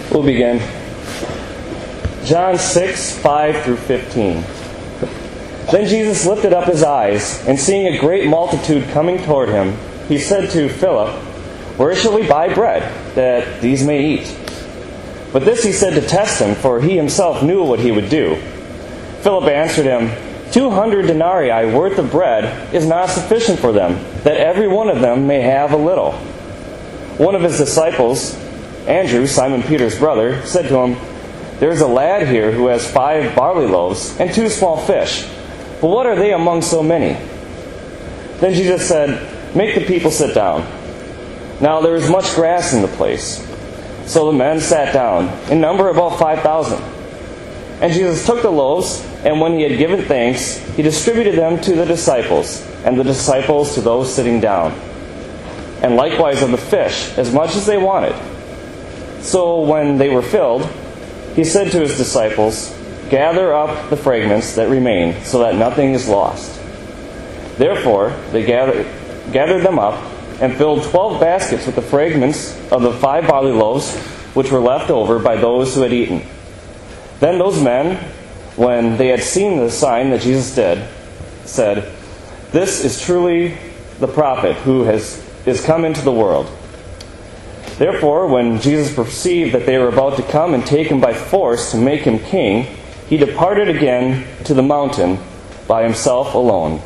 We'll begin. John 6, 5 through 15. Then Jesus lifted up his eyes, and seeing a great multitude coming toward him, he said to Philip, "Where shall we buy bread, that these may eat?" But this he said to test him, for he himself knew what he would do. Philip answered him, 200 denarii worth of bread is not sufficient for them, that every one of them may have a little. One of his disciples, Andrew, Simon Peter's brother, said to him, "There is a lad here who has 5 barley loaves and 2 small fish. But what are they among so many?" Then Jesus said, "Make the people sit down." Now there was much grass in the place. So the men sat down, in number about 5,000. And Jesus took the loaves, and when he had given thanks, he distributed them to the disciples, and the disciples to those sitting down. And likewise of the fish, as much as they wanted. So when they were filled, he said to his disciples, "Gather up the fragments that remain, so that nothing is lost." Therefore they gathered them up, and filled 12 baskets with the fragments of the 5 barley loaves, which were left over by those who had eaten. Then those men, when they had seen the sign that Jesus did, said, "This is truly the prophet who is come into the world." Therefore, when Jesus perceived that they were about to come and take him by force to make him king, he departed again to the mountain by himself alone.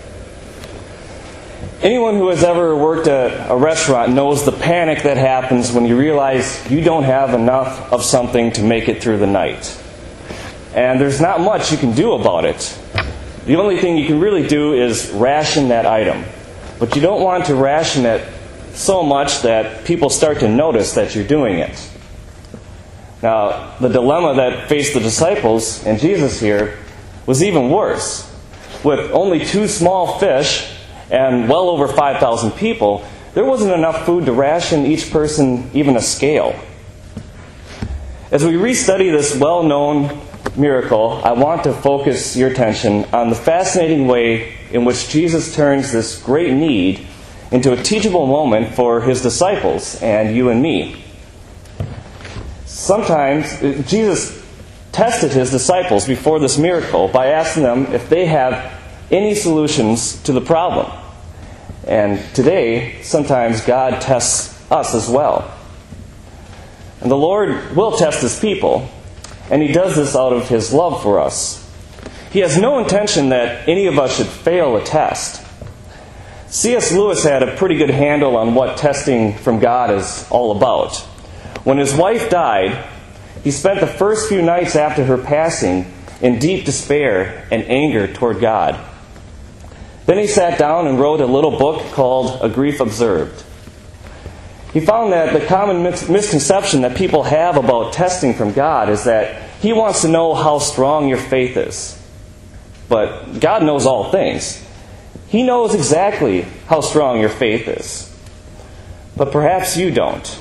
Anyone who has ever worked at a restaurant knows the panic that happens when you realize you don't have enough of something to make it through the night. And there's not much you can do about it. The only thing you can really do is ration that item. But you don't want to ration it so much that people start to notice that you're doing it. Now, the dilemma that faced the disciples and Jesus here was even worse. With only 2 small fish and well over 5,000 people, there wasn't enough food to ration each person even a scale. As we restudy this well-known miracle, I want to focus your attention on the fascinating way in which Jesus turns this great need into a teachable moment for his disciples and you and me. Sometimes Jesus tested his disciples before this miracle by asking them if they have any solutions to the problem. And today, sometimes God tests us as well. And the Lord will test his people, and he does this out of his love for us. He has no intention that any of us should fail a test. C.S. Lewis had a pretty good handle on what testing from God is all about. When his wife died, he spent the first few nights after her passing in deep despair and anger toward God. Then he sat down and wrote a little book called A Grief Observed. He found that the common misconception that people have about testing from God is that he wants to know how strong your faith is. But God knows all things. He knows exactly how strong your faith is. But perhaps you don't.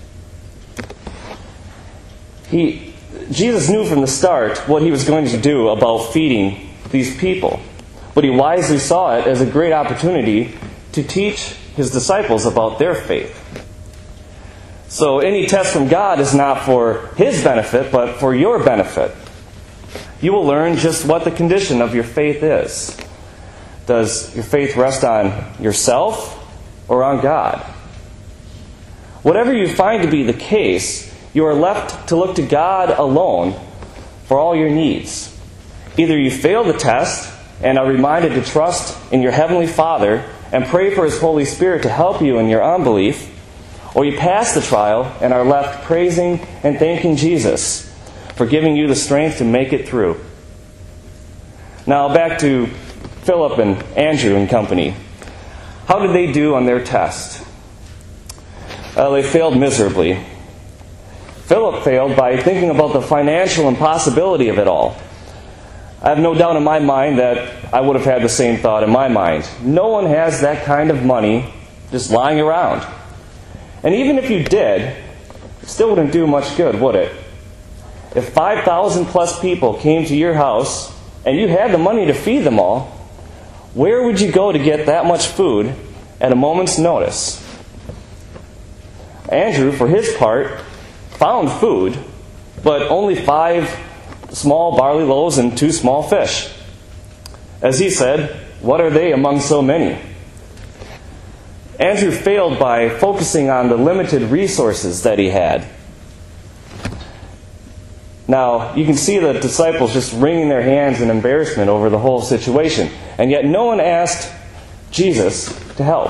Jesus knew from the start what he was going to do about feeding these people. But he wisely saw it as a great opportunity to teach his disciples about their faith. So any test from God is not for his benefit, but for your benefit. You will learn just what the condition of your faith is. Does your faith rest on yourself or on God? Whatever you find to be the case, you are left to look to God alone for all your needs. Either you fail the test and are reminded to trust in your Heavenly Father and pray for His Holy Spirit to help you in your unbelief, or you pass the trial and are left praising and thanking Jesus for giving you the strength to make it through. Now back to Philip and Andrew and company. How did they do on their test? They failed miserably. Philip failed by thinking about the financial impossibility of it all. I have no doubt in my mind that I would have had the same thought in my mind. No one has that kind of money just lying around. And even if you did, it still wouldn't do much good, would it? If 5,000 plus people came to your house and you had the money to feed them all, where would you go to get that much food at a moment's notice? Andrew, for his part, found food, but only 5 small barley loaves and 2 small fish. As he said, "What are they among so many?" Andrew failed by focusing on the limited resources that he had. Now, you can see the disciples just wringing their hands in embarrassment over the whole situation. And yet no one asked Jesus to help.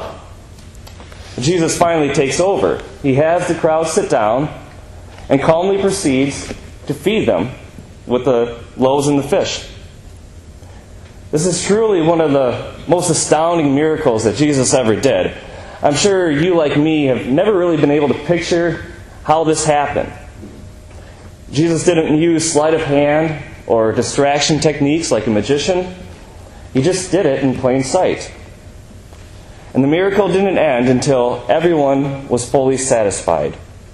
Jesus finally takes over. He has the crowd sit down and calmly proceeds to feed them with the loaves and the fish. This is truly one of the most astounding miracles that Jesus ever did. I'm sure you, like me, have never really been able to picture how this happened. Jesus didn't use sleight of hand or distraction techniques like a magician. He just did it in plain sight. And the miracle didn't end until everyone was fully satisfied.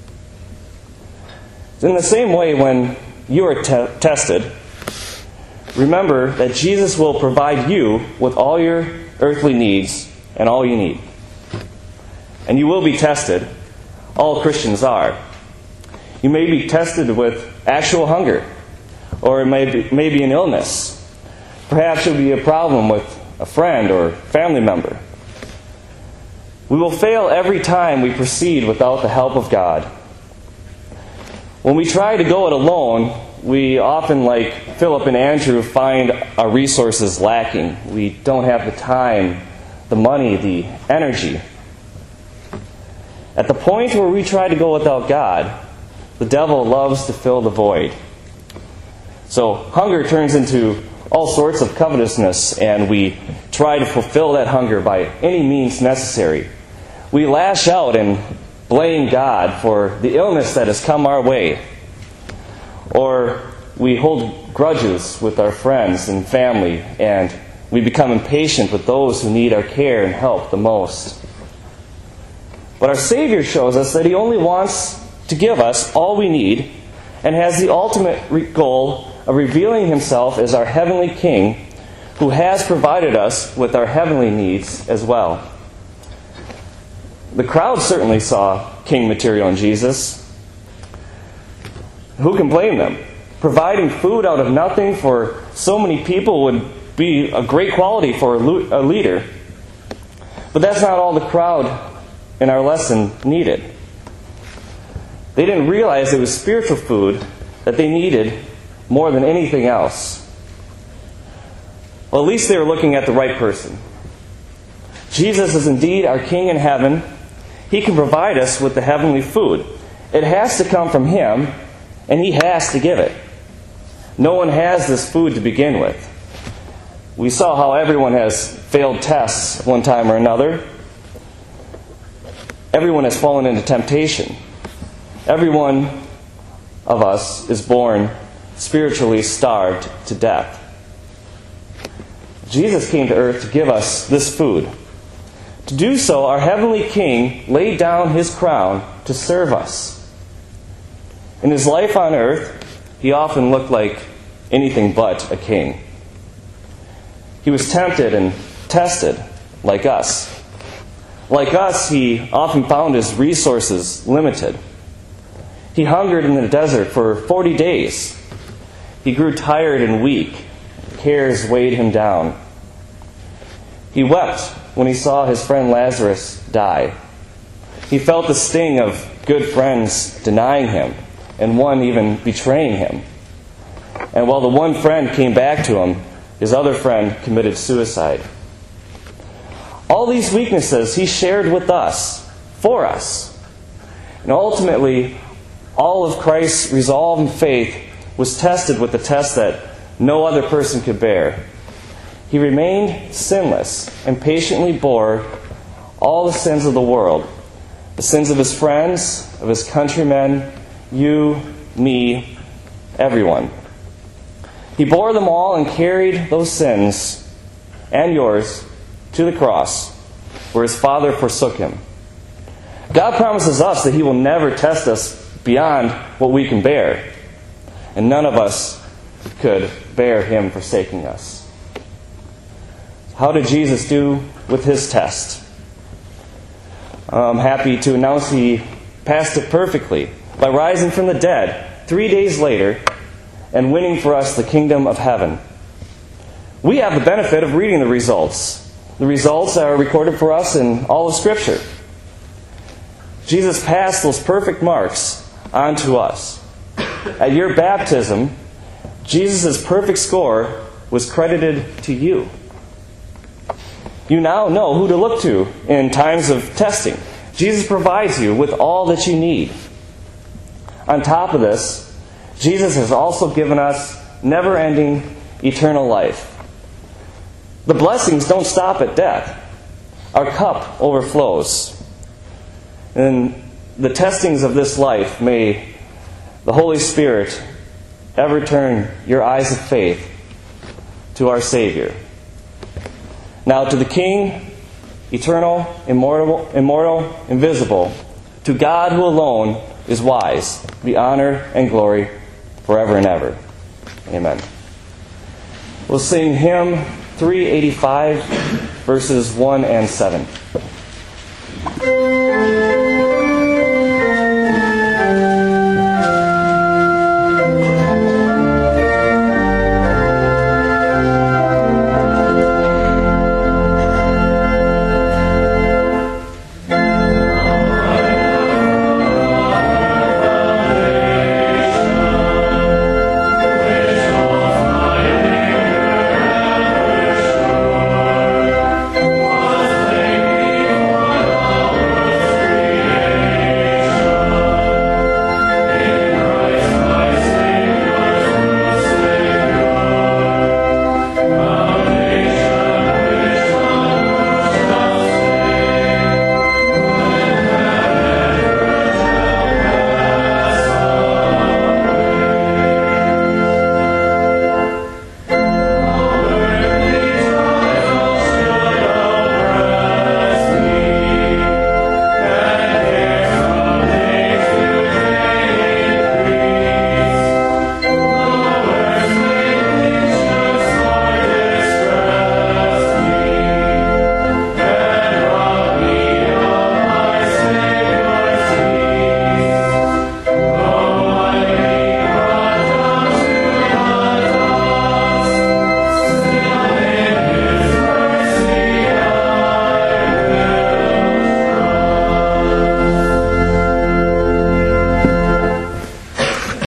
In the same way, when you are tested, remember that Jesus will provide you with all your earthly needs and all you need. And you will be tested. All Christians are. You may be tested with actual hunger, or it may be an illness. Perhaps it will be a problem with a friend or family member. We will fail every time we proceed without the help of God. When we try to go it alone, we often, like Philip and Andrew, find our resources lacking. We don't have the time, the money, the energy. At the point where we try to go without God, the devil loves to fill the void. So hunger turns into all sorts of covetousness, and we try to fulfill that hunger by any means necessary. We lash out and blame God for the illness that has come our way. Or we hold grudges with our friends and family, and we become impatient with those who need our care and help the most. But our Savior shows us that He only wants to give us all we need, and has the ultimate goal of revealing Himself as our heavenly King, who has provided us with our heavenly needs as well. The crowd certainly saw king material in Jesus. Who can blame them? Providing food out of nothing for so many people would be a great quality for a leader. But that's not all the crowd in our lesson needed. They didn't realize it was spiritual food that they needed more than anything else. Well, at least they were looking at the right person. Jesus is indeed our King in heaven. He can provide us with the heavenly food. It has to come from Him, and He has to give it. No one has this food to begin with. We saw how everyone has failed tests one time or another. Everyone has fallen into temptation. Every one of us is born spiritually starved to death. Jesus came to earth to give us this food. To do so, our heavenly King laid down His crown to serve us. In His life on earth, He often looked like anything but a king. He was tempted and tested like us. Like us, He often found His resources limited. He hungered in the desert for 40 days. He grew tired and weak. Cares weighed Him down. He wept when He saw His friend Lazarus die. He felt the sting of good friends denying Him, and one even betraying Him. And while the one friend came back to Him, his other friend committed suicide. All these weaknesses He shared with us, for us. And ultimately, all of Christ's resolve and faith was tested with the test that no other person could bear. He remained sinless and patiently bore all the sins of the world, the sins of His friends, of His countrymen, you, me, everyone. He bore them all and carried those sins and yours to the cross, where His Father forsook Him. God promises us that He will never test us beyond what we can bear. And none of us could bear Him forsaking us. How did Jesus do with His test? I'm happy to announce He passed it perfectly. by rising from the dead 3 days later and winning for us the kingdom of heaven. We have the benefit of reading the results. The results are recorded for us in all of Scripture. Jesus passed those perfect marks on to us. At your baptism, Jesus' perfect score was credited to you. You now know who to look to in times of testing. Jesus provides you with all that you need. On top of this, Jesus has also given us never-ending eternal life. The blessings don't stop at death. Our cup overflows. In the testings of this life, may the Holy Spirit ever turn your eyes of faith to our Savior. Now to the King, eternal, immortal, invisible, to God who alone is wise, be honor and glory forever and ever. Amen. We'll sing hymn 385, verses 1 and 7.